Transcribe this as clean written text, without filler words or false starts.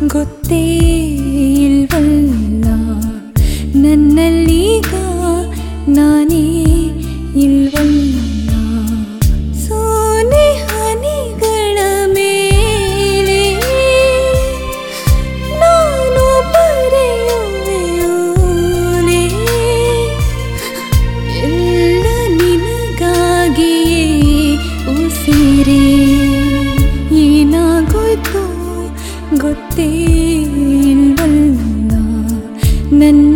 ಗೊತ್ತೇ ಇಲ್ವಲ್ಲ ನನ್ನಲ್ಲೀಗ ನಾನೇ ಇಲ್ವಲ್ಲ ಸೋನೆ ಹನಿಗಳ ಮೇಲೆ ನಾನು ಬರೆಯುವೆಯೋಲೆ ಎಲ್ಲ ನಿನಗಾಗಿಯೇ ಉಸಿರೇ ಏನಾಗೋಯ್ತು ಗೊತ್ತೇ ಇಲ್ವಲ್ಲ ನನ್ನ